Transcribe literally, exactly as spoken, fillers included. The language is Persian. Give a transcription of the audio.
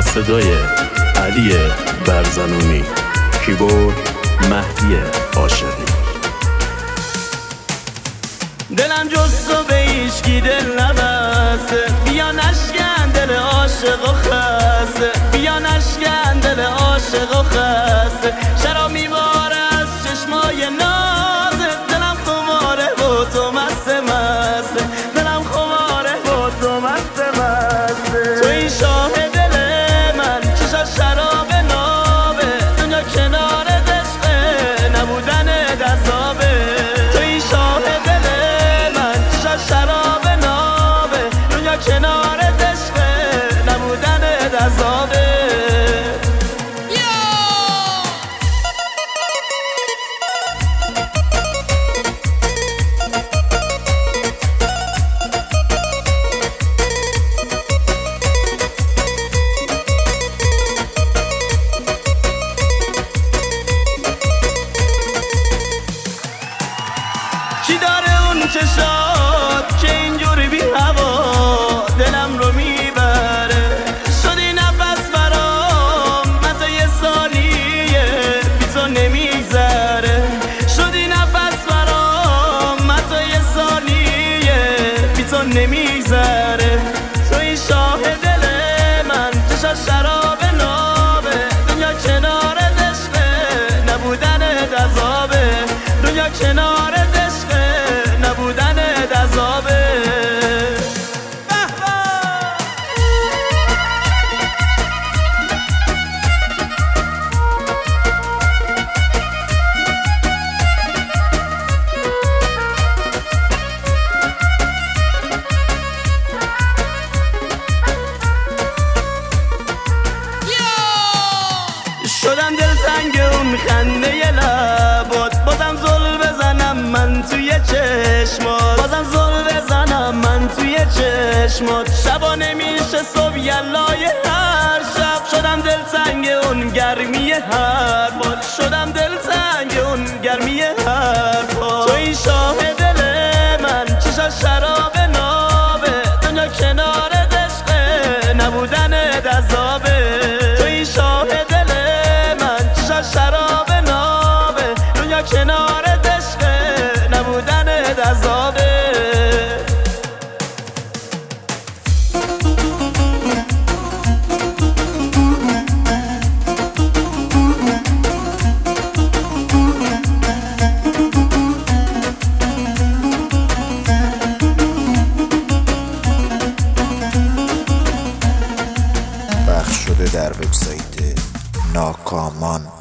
صدای علی برزنونی، کیبورد مهدی عاشقی. دلم جز تو به هیچکی دل نبسته، بیا نشکن دل عاشق و خسته، بیا نشکن دل عاشق و خسته. شراب میباره از چشمای نازه، دلم خماره و تو مست مسته، دلم خماره و تو مست مسته. تو این شاه دل من چشا شراب نابه، دنیا کنار دشقه نبودن دزابه. تو این شاه دل من چشا شراب نابه، دنیا کنار دشقه نبودن دزابه. کی داره اون چشات که اینجوری بی هوا دلم رو میبره؟ شدی نفس برام من تا یه ثانیه بی تو نمیگذره، شدی نفس برام من تا یه ثانیه بی تو نمیگذره. تو این شاه دل من چشا شراب نابه، دنیا کنار دشقه نبودن دزابه، دنیا کنار نبودن دزابه. شدم دلتنگ اون خنده لبات، بازم زل بزنم من توی چشمات، بازم زل بزنم من توی چشمات. شبا نمیشه صبح یلای هر شب، شدم دلتنگ اون گرمی حرفات، شدم دلتنگ اون گرمی حرفات. تو این شاه دل من چشا شراب نابه، دنیا کنار دشقه نبودن دزابه. تو این شاه دل من چشا شراب نابه، دنیا کنار دشقه نبودن دزابه. پخش شده در وبسایت ناکامان.